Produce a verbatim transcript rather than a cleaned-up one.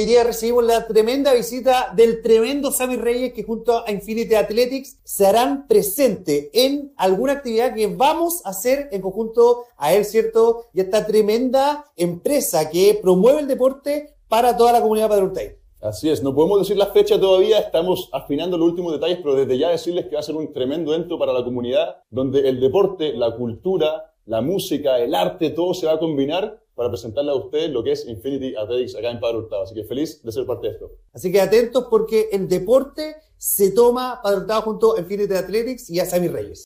Hoy día recibimos la tremenda visita del tremendo Sammy Reyes, que junto a Infinity Athletics se harán presente en alguna actividad que vamos a hacer en conjunto a él, ¿cierto? Y esta tremenda empresa que promueve el deporte para toda la comunidad Padre Hurtado. Así es, no podemos decir la fecha todavía, estamos afinando los últimos detalles, pero desde ya decirles que va a ser un tremendo evento para la comunidad, donde el deporte, la cultura, la música, el arte, todo se va a combinar para presentarle a ustedes lo que es Infinity Athletics acá en Padre Hurtado. Así que feliz de ser parte de esto. Así que atentos porque el deporte se toma Padre Hurtado junto a Infinity Athletics y a Sammy Reyes.